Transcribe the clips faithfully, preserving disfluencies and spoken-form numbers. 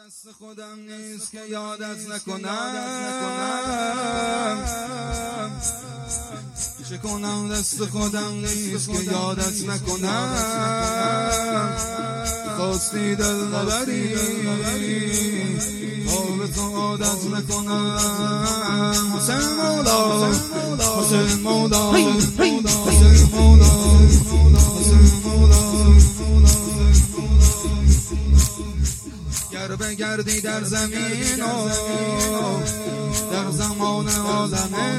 دست خودم نیست که یادت نکنم، چه کنم دست خودم نیست که یادت نکنم. خواستی دل نبری تا به تو عادت نکنم. حسین مولا حسین مولا حسین مولا حسین مولا. گر بگردی در زمین و در زمان عالمه،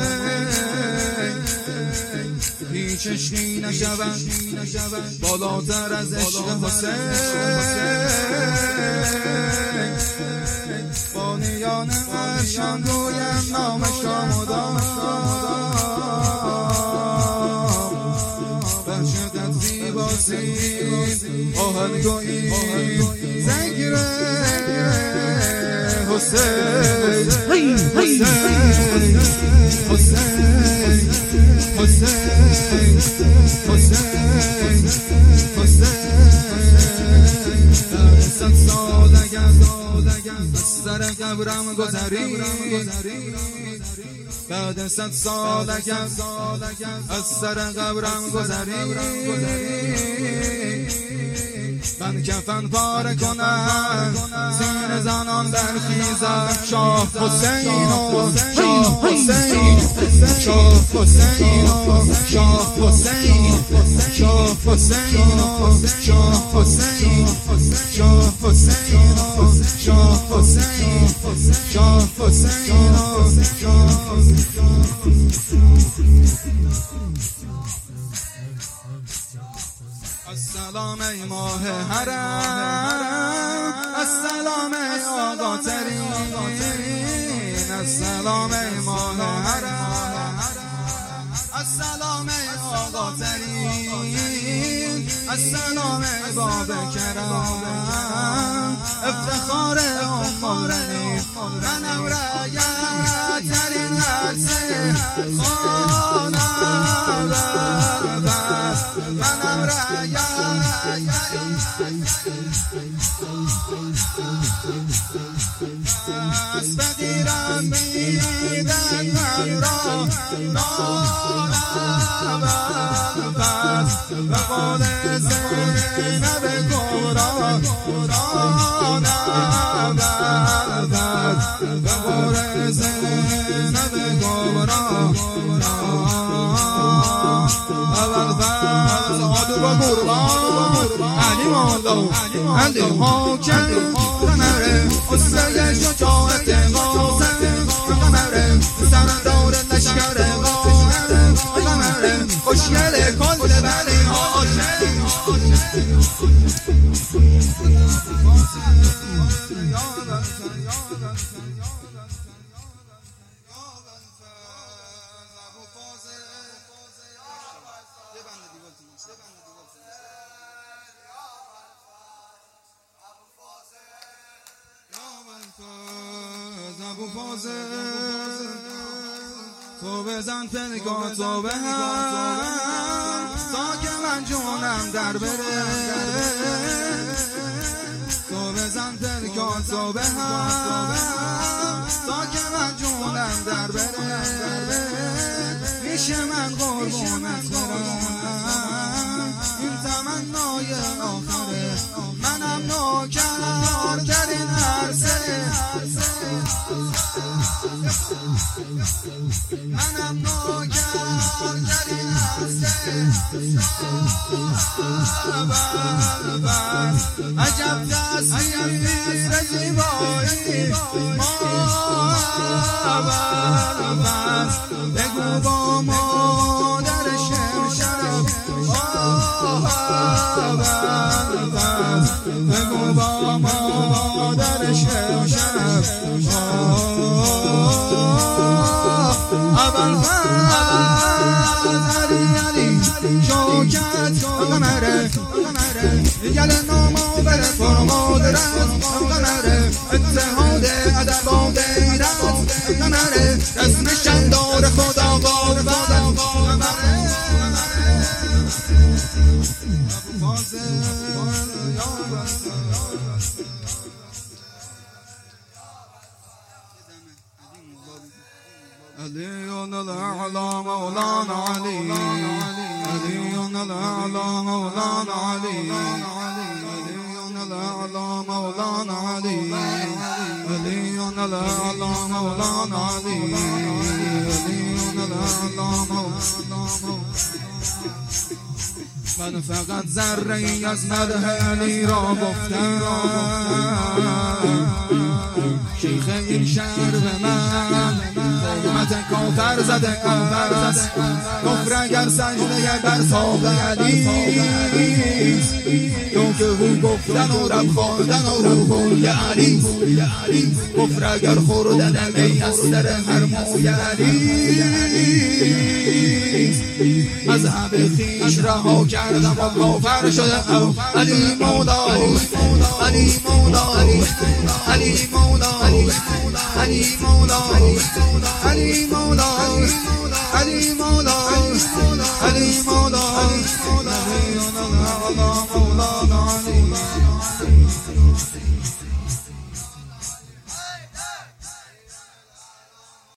هیچ عشقی نشود بالاتر از عشق حسین. بانیان عرشان گویم نامش را مدام، بر شدت زیباسی آهنگویی زنگیره حسین حسین حسین حسین حسین حسین. صد سال اگر از سر قبرم گذری، بعد صد سال اگر از سر قبرم گذری، من کفن پاره کنم زین زنان برخیزد شاه حسین و شاه حسین، شاه حسین و شاه حسین، شاه حسین و شاه حسین، شاه حسین و شاه حسین، شاه حسین و شاه السلام ای ماه حرم، السلام ای آقا ترین، السلام ای ماه حرم، السلام ای آقا ترین، السلام ای باب کرم، افتخار امورنی منم رایت ترین هرسه خانم بس، منم رایت از بگیرم میدن من را نالم بس، به قول زینب کبرا نالم بس، به قول زینب کبرا اول فرز آدو با قربان علی مولا علی حاکم قمره اصله شجاعت قاسم قمره سردار لشکر قائم قمره خوشگل کل بلی هاشم. ابو فاضل تو بزن پنگاه تو به هم تا که من جونم در بره، تو بزن پنگاه تو به هم تا که من جونم در بره، میشه من قربونت برم این تمنای آخره، منم نوکر در این عرصه، منم نوکر در این عرصه. عجب تصویر زیبایی مابر، بگو با مادر شمشم بگو با مادر شمشم اول فرز علی علی شوکت قمره گل نامو بره فرمادرت قمره اتحاد ادب و غیرت قمره اسم شندار خدا قربت قمره. ابو فاضل علي الأعلى مولانا علي علي الأعلى مولانا علي علي الأعلى مولانا علي علي الأعلى مولانا علي علي الأعلى مولانا. من فقط ذره ای از مدح علی را گفتم، شیخ این شهر به من تهمت کافر زده است. کفر اگر سجده بر ساق علی، تو که او گفتن و رب خواندن و روح علی. کفر اگر خوردن می از در هر موی علی، از همه خویش رها کردم و کافر شدم. علی مولا علی مولا علی مولا علی مولا علی مولا علی مولا علی مولا مولانا علی.